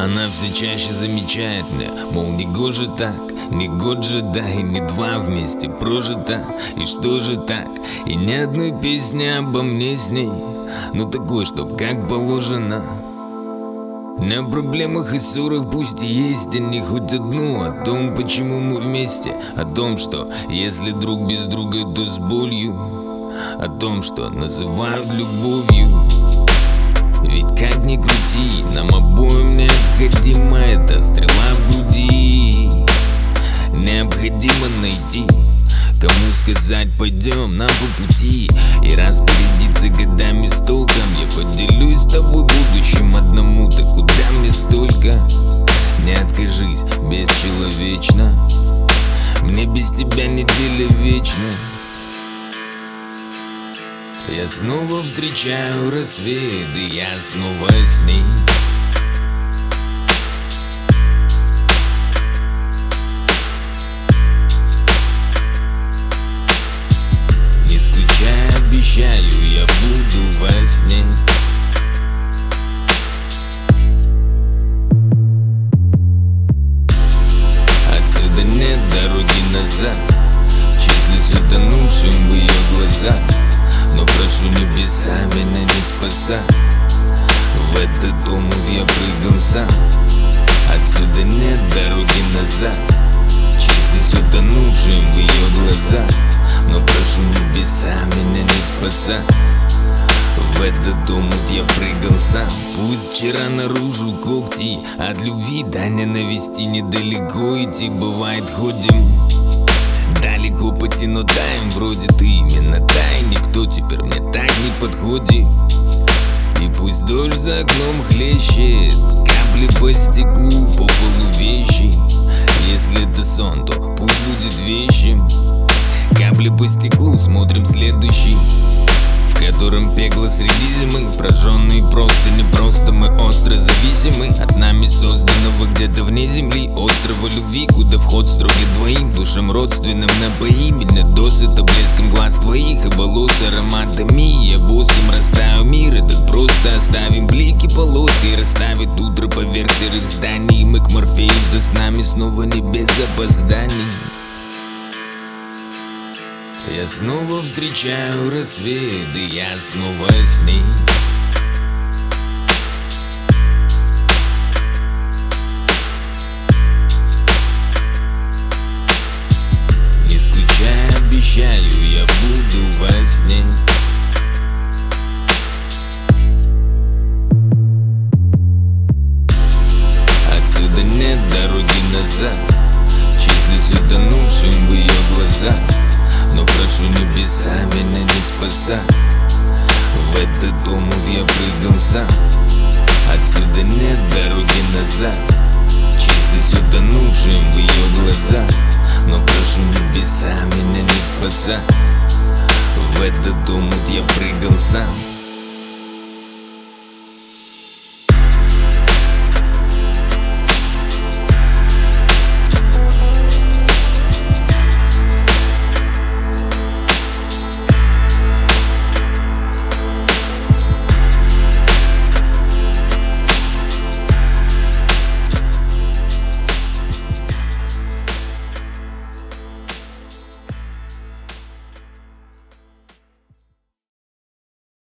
Она все чаще замечает меня, мол, не гоже так, не год же, да, и не два вместе прожито. И что же так, и ни одной песни обо мне с ней, ну такой, чтоб как положено. На проблемах и ссорах пусть и есть они хоть одну. О том, почему мы вместе, о том, что если друг без друга, то с болью, о том, что называют любовью. Ведь как ни крути, нам обоим необходима эта стрела в груди. Необходимо найти, кому сказать пойдем нам по пути. И распорядиться годами с толком. Я поделюсь с тобой будущим одному. Так куда мне столько? Не откажись, бесчеловечно. Мне без тебя неделя вечность. Я снова встречаю рассвет, и я снова с ней. Не скучай, обещаю, я буду во сне. Отсюда нет дороги назад, числюсь утонувшим в ее глазах. Но прошу небеса меня не спасать. В этот омут я прыгал сам. Отсюда нет дороги назад, числюсь утонувшим в ее глазах. Но прошу небеса меня не спасать. В этот омут я прыгал сам. Пусть вчера наружу когти, от любви до ненависти недалеко идти. Бывает ходим далеко по пути, но таем, вроде ты именно тай. Никто теперь мне так не подходит. И пусть дождь за окном хлещет, капли по стеклу, по полу вещи. Если это сон, то пусть будет вещим. Капли по стеклу, смотрим следующий, в котором пекло среди зимы. Прожженные просто не просто, мы остро зависимы от нами созданного где-то вне земли острова любви, куда вход строгий двоим душам родственным напои меня досыта блеском глаз твоих и волос ароматами. Я воском растаю мир этот, просто оставим блики полоской. Расставит утро поверх серых зданий. Мы к Морфею за снами снова не без опозданий. Я снова встречаю рассвет, и я снова с ней. Не скучай, обещаю, я буду во сне. Отсюда нет дороги назад, числюсь утонувшим в ее глазах. Но прошу небеса меня не спасать. В этот омут я прыгал сам. Отсюда нет дороги назад, числюсь утонувшим в ее глазах. Но прошу небеса меня не спасать. В этот омут я прыгал сам.